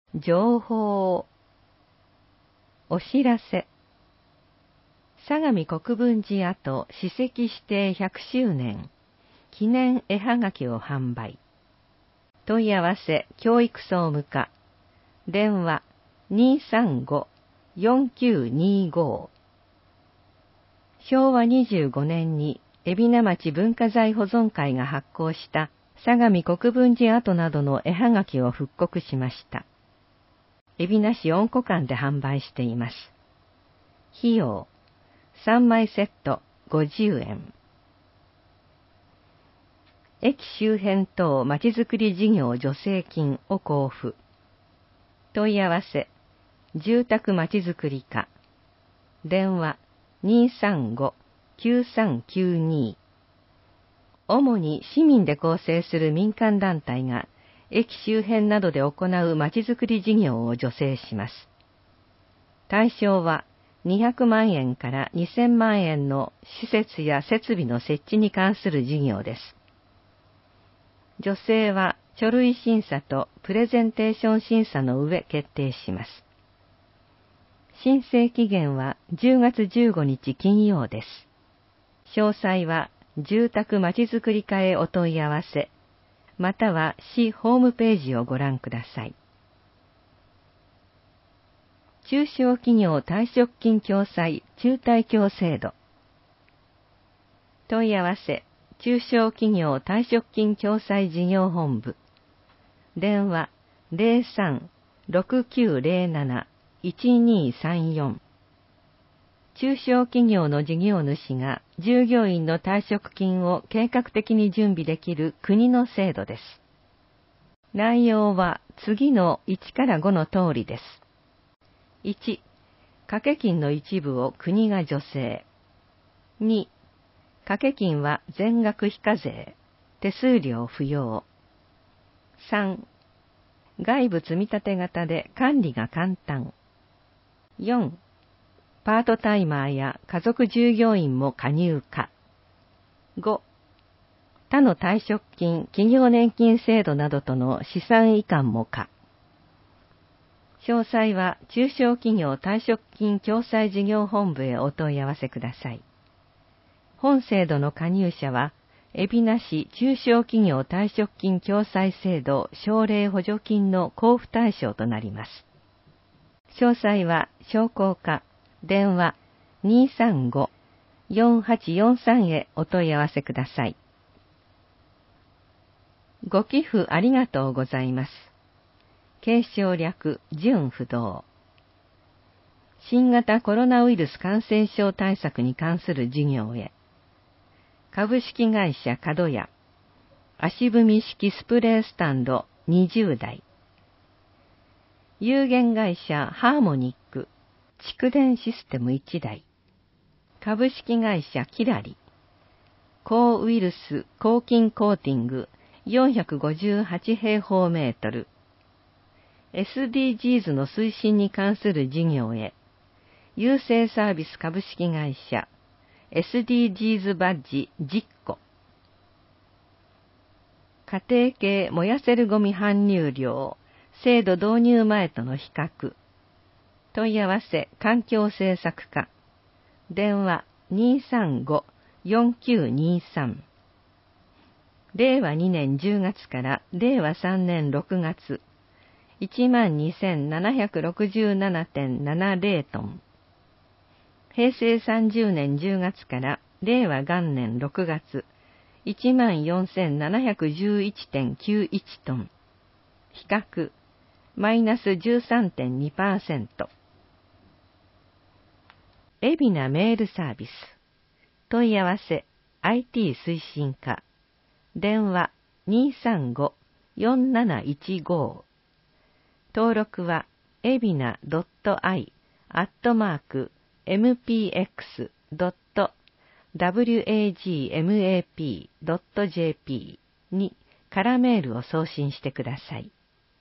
情報。お知らせ。相模国分寺跡史跡指定100周年記念絵はがきを販売。問い合わせ教育総務課。電話235-4925。昭和25年に海老名町文化財保存会が発行した相模国分寺跡などの絵はがきを復刻しました。海老名市恩古館で販売しています。費用3枚セット50円。駅周辺等まちづくり事業助成金を交付。問い合わせ住宅まちづくり課。電話235-9392。主に市民で構成する民間団体が駅周辺などで行うまちづくり事業を助成します。対象は200万円から2000万円の施設や設備の設置に関する事業です。助成は書類審査とプレゼンテーション審査の上決定します。申請期限は10月15日金曜です。詳細は住宅まちづくり課へお問い合わせ、または市ホームページをご覧ください。中小企業退職金共済中退協制度。問い合わせ中小企業退職金共済事業本部。電話03-6907-1234。中小企業の事業主が従業員の退職金を計画的に準備できる国の制度です。内容は次の1から5の通りです。1、掛け金の一部を国が助成。2、掛け金は全額非課税、手数料不要。3、外部積立型で管理が簡単。4、パートタイマーや家族従業員も加入可。5、他の退職金、企業年金制度などとの資産移管も可。詳細は中小企業退職金共済事業本部へお問い合わせください。本制度の加入者は、海老名市中小企業退職金共済制度奨励補助金の交付対象となります。詳細は商工課。電話235-4843へお問い合わせください。ご寄付ありがとうございます。継承略純不動。新型コロナウイルス感染症対策に関する事業へ。株式会社角屋。足踏み式スプレースタンド20台。有限会社ハーモニック。蓄電システム1台。株式会社キラリ。抗ウイルス抗菌コーティング458平方メートル。SDGs の推進に関する事業へ。郵政サービス株式会社 SDGs バッジ10個。家庭系燃やせるゴミ搬入量制度導入前との比較。問い合わせ環境政策課。電話235-4923。令和2年10月から令和3年6月、12,767.70 トン。平成30年10月から令和元年6月、14,711.91 トン。比較、マイナス 13.2%。海老名メールサービス。問い合わせ IT 推進課。電話235-4715。登録は海老名 .i@mpx.wagmap.jp にカラメールを送信してください。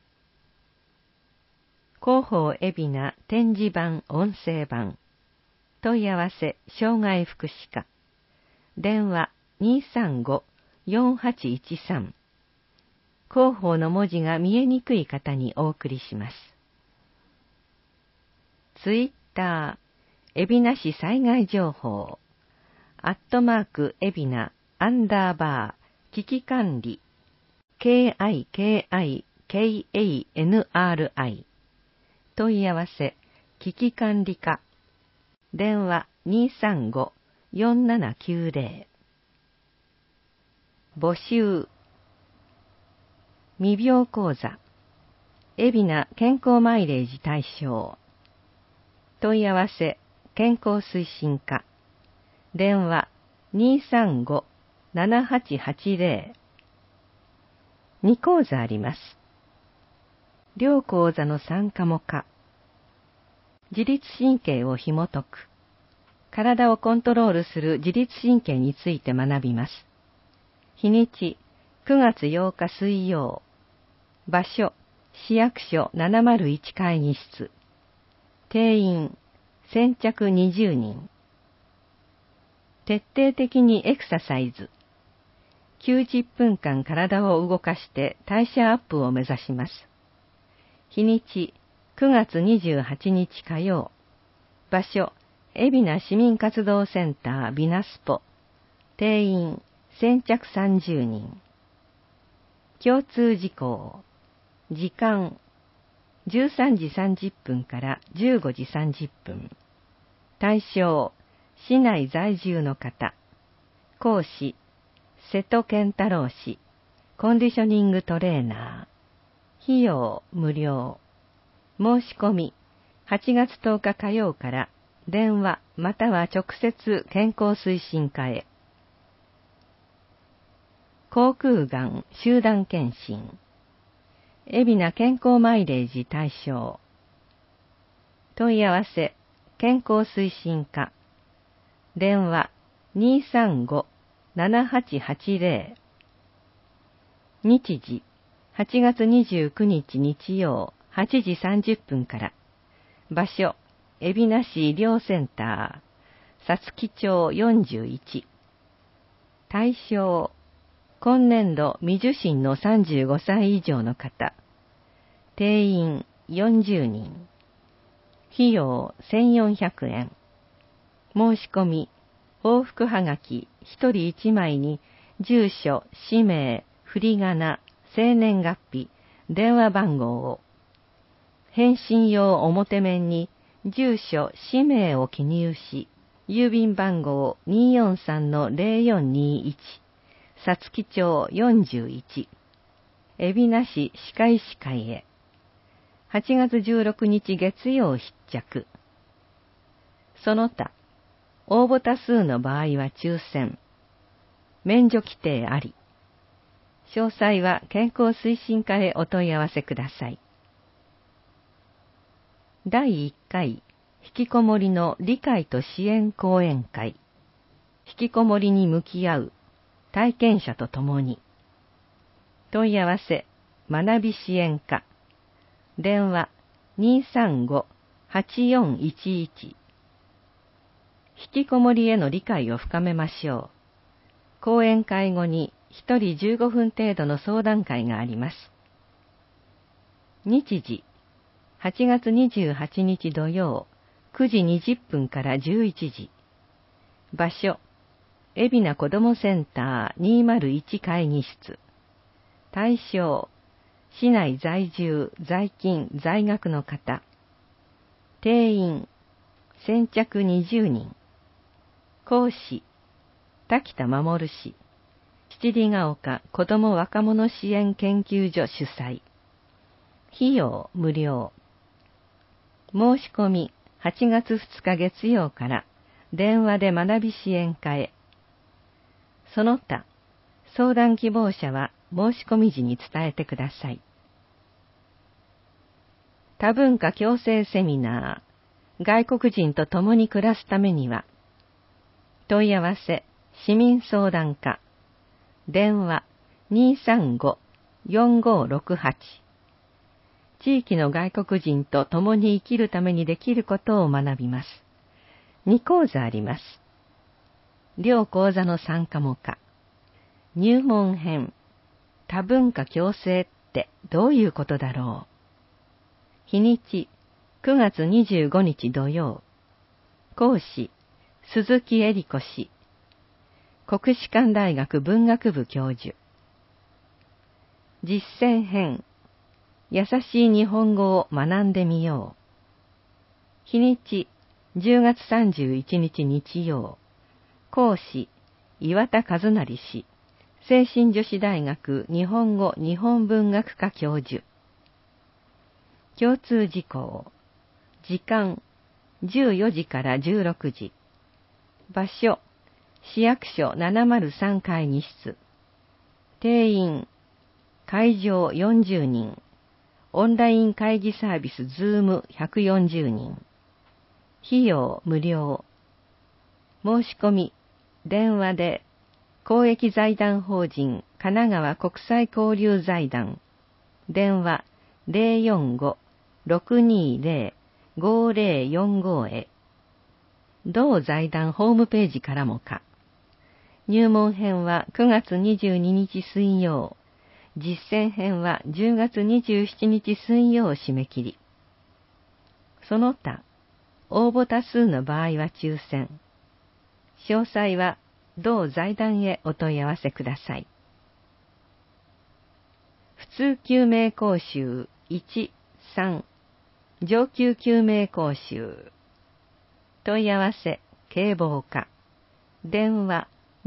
広報海老名展示版音声版。問い合わせ障害福祉課。電話235-4813。広報の文字が見えにくい方にお送りします。 ツイッター、海老名市災害情報、@海老名_危機管理、KIKIKANRI、問い合わせ、危機管理課、電話235-4790。募集、未病講座、海老名健康マイレージ対象。問い合わせ、健康推進課。電話235-7880。2講座あります。両講座の3科目。自律神経を紐解く。体をコントロールする自律神経について学びます。日にち、9月8日水曜。場所、市役所701会議室。定員、先着20人。徹底的にエクササイズ。90分間体を動かして代謝アップを目指します。日にち、9月28日火曜。場所、海老名市民活動センタービナスポ。定員、先着30人。共通事項。時間、13時30分から15時30分。対象、市内在住の方。講師、瀬戸健太郎氏、コンディショニングトレーナー。費用、無料。申し込み、8月10日火曜から電話または直接健康推進課へ。口腔がん集団検診。海老名健康マイレージ対象。問い合わせ、健康推進課。電話235-7880。日時、8月29日日曜8時30分から。場所、海老名市医療センター、皐月町41。対象、今年度未受診の35歳以上の方。定員40人。費用1400円。申し込み、往復はがき1人1枚に、住所、氏名、振り仮名、生年月日、電話番号を。返信用表面に、住所、氏名を記入し、郵便番号243-0421、皐月町41、海老名市歯科医師会へ。8月16日月曜必着。その他、応募多数の場合は抽選。免除規定あり。詳細は健康推進課へお問い合わせください。第1回、引きこもりの理解と支援講演会。引きこもりに向き合う、体験者とともに。問い合わせ、学び支援課。電話235-8411。引きこもりへの理解を深めましょう。講演会後に1人15分程度の相談会があります。日時、8月28日土曜、9時20分から11時。場所、海老名子どもセンター201会議室。対象、市内在住、在勤、在学の方。定員、先着20人。講師、滝田守氏。七里ヶ丘子ども若者支援研究所主催。費用無料。申し込み、8月2日月曜から電話で学び支援課へ。その他、相談希望者は申し込み時に伝えてください。多文化共生セミナー、外国人と共に暮らすためには。問い合わせ、市民相談課。電話235-4568。地域の外国人と共に生きるためにできることを学びます。2講座あります。両講座の3科目。入門編。多文化共生ってどういうことだろう。日にち、 9月25日土曜。講師、鈴木恵理子氏。国士舘大学文学部教授。実践編。優しい日本語を学んでみよう。日にち、10月31日日曜。講師、岩田和成氏。聖心女子大学日本語日本文学科教授。共通事項。時間、14時から16時。場所、市役所703会議室。定員、会場40人。オンライン会議サービス Zoom140 人。費用無料。申し込み、電話で、公益財団法人神奈川国際交流財団。電話045-620-5045へ。同財団ホームページからもか。入門編は9月22日水曜。実践編は10月27日水曜締め切り。その他、応募多数の場合は抽選。詳細は同財団へお問い合わせください。普通救命講習1、3、上級救命講習。問い合わせ、警棒課。電話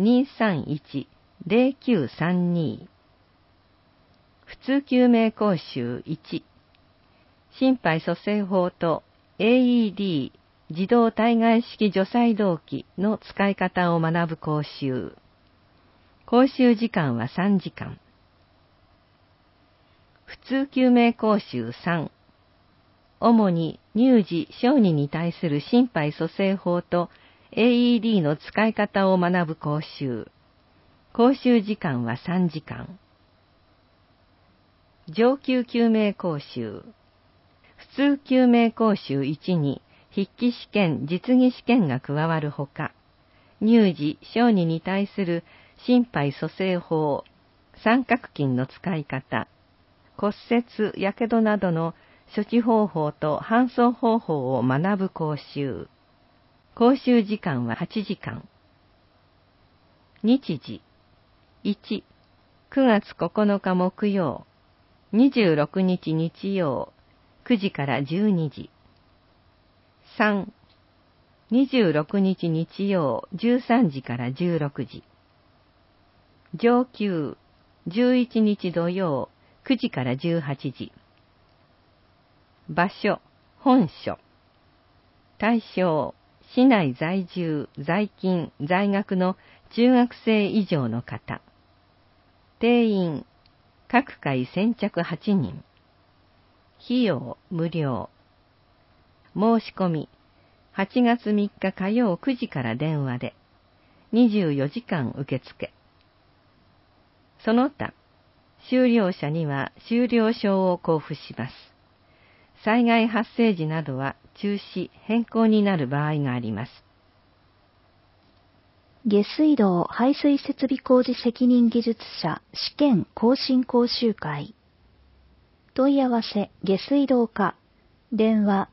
231-0932。普通救命講習1。心肺蘇生法と AED 自動体外式除細動器の使い方を学ぶ講習。講習時間は3時間。普通救命講習3。主に乳児・小児に対する心肺蘇生法と AED の使い方を学ぶ講習。講習時間は3時間。上級救命講習。普通救命講習1に筆記試験・実技試験が加わるほか、乳児・小児に対する心肺蘇生法、三角筋の使い方、骨折・やけどなどの処置方法と搬送方法を学ぶ講習。講習時間は8時間。日時。1、9月9日木曜。26日日曜、9時から12時。3、26日日曜、13時から16時。上級、11日土曜、9時から18時。場所、本所。対象、市内在住、在勤、在学の中学生以上の方。定員、各回先着8人。費用無料。申し込み、8月3日火曜9時から電話で、24時間受付。その他、修了者には修了証を交付します。災害発生時などは中止・変更になる場合があります。 下水道排水設備工事責任技術者試験更新講習会。問い合わせ下水道課。電話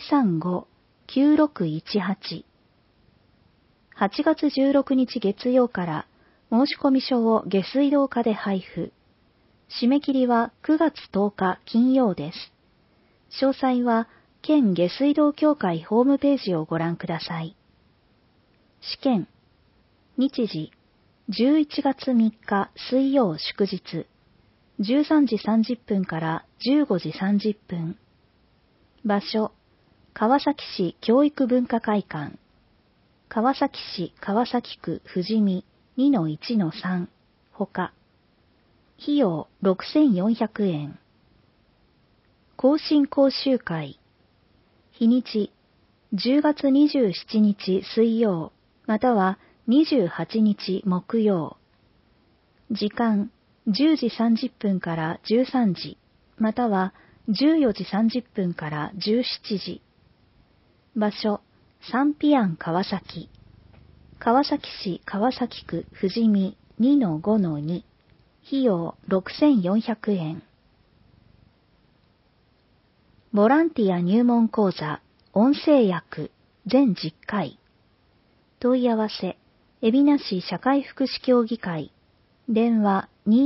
235-9618。8月16日月曜から申込書を下水道課で配布。締め切りは9月10日金曜です。詳細は県下水道協会ホームページをご覧ください。試験。日時、11月3日水曜祝日、13時30分から15時30分。場所、川崎市教育文化会館。川崎市川崎区富士見 2-1-3 ほか。費用6400円。更新講習会。日にち、10月27日水曜、または28日木曜。時間、10時30分から13時、または14時30分から17時。場所、サンピアン川崎。川崎市川崎区富士見 2-5-2。費用6400円。 ボランティア入門講座、音声訳、全10回。問い合わせ、海老名市社会福祉協議会、電話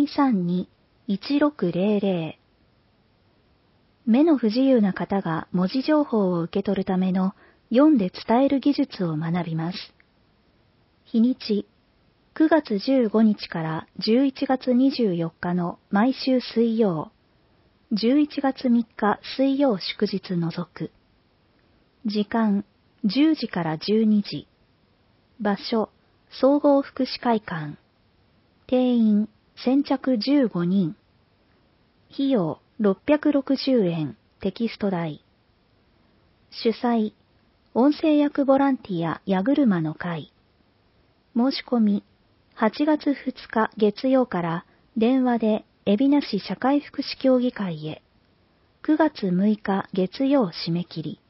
232-1600。目の不自由な方が文字情報を受け取るための読んで伝える技術を学びます。日にち、9月15日から11月24日の毎週水曜、11月3日水曜祝日除く。時間、10時から12時。場所、総合福祉会館。定員、先着15人。費用、660円、テキスト代。主催、音声訳ボランティア矢車の会。申し込み、8月2日月曜から電話で海老名市社会福祉協議会へ。9月6日月曜締め切り。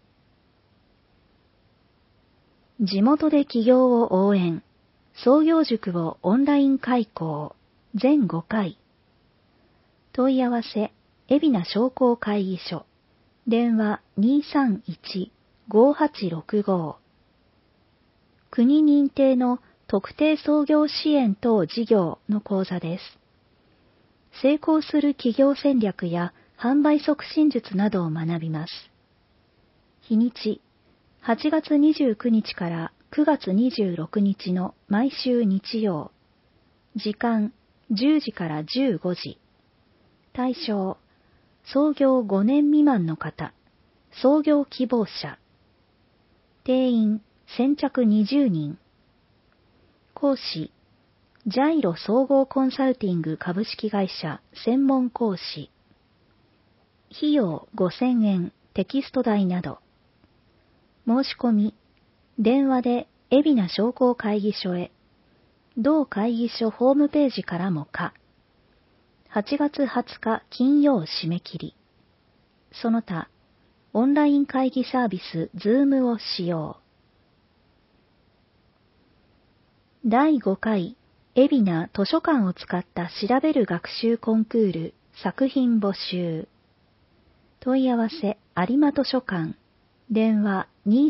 地元で起業を応援。創業塾をオンライン開講。全5回。問い合わせ、海老名商工会議所。電話231-5865。国認定の特定創業支援等事業の講座です。成功する企業戦略や販売促進術などを学びます。日にち、8月29日から9月26日の毎週日曜。時間、10時から15時。対象、創業5年未満の方、創業希望者。定員、先着20人。講師、ジャイロ総合コンサルティング株式会社専門講師。費用5000円、テキスト代など。申し込み、電話で海老名商工会議所へ。同会議所ホームページからも可。8月20日金曜締め切り。その他、オンライン会議サービス Zoom を使用。第5回、海老名図書館を使った調べる学習コンクール作品募集。問い合わせ、有馬図書館。電話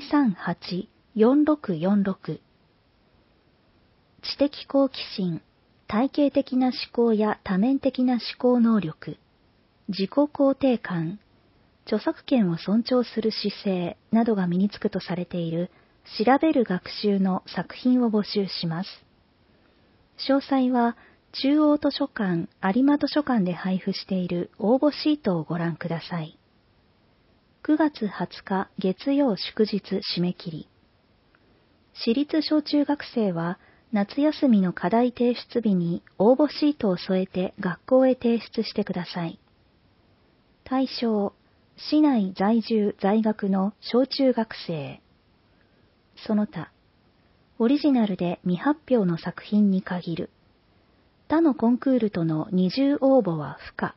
238-4646。知的好奇心、体系的な思考や多面的な思考能力、自己肯定感、著作権を尊重する姿勢などが身につくとされている調べる学習の作品を募集します。詳細は中央図書館、有馬図書館で配布している応募シートをご覧ください。9月20日月曜祝日締め切り。私立小中学生は夏休みの課題提出日に応募シートを添えて学校へ提出してください。対象、市内在住在学の小中学生。その他、オリジナルで未発表の作品に限る。他のコンクールとの二重応募は不可。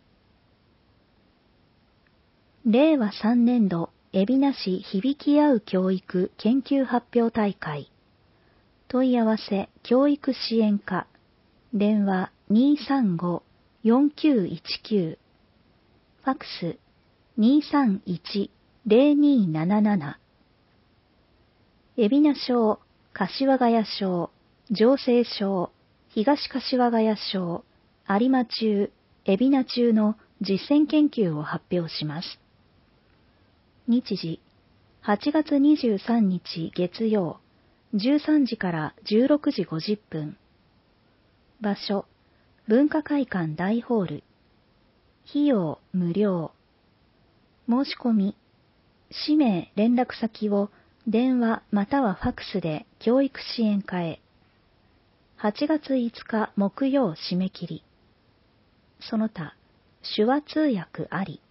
令和3年度海老名市響き合う教育研究発表大会。問い合わせ教育支援課。電話235-4919。ファクス231-0277。海老名省、柏ヶ谷省、城西省、東柏ヶ谷省、有馬中、海老名中の実践研究を発表します。日時、8月23日月曜、13時から16時50分。場所、文化会館大ホール。費用無料。申し込み、氏名連絡先を電話またはファクスで教育支援課へ。8月5日木曜締め切り。その他、手話通訳あり。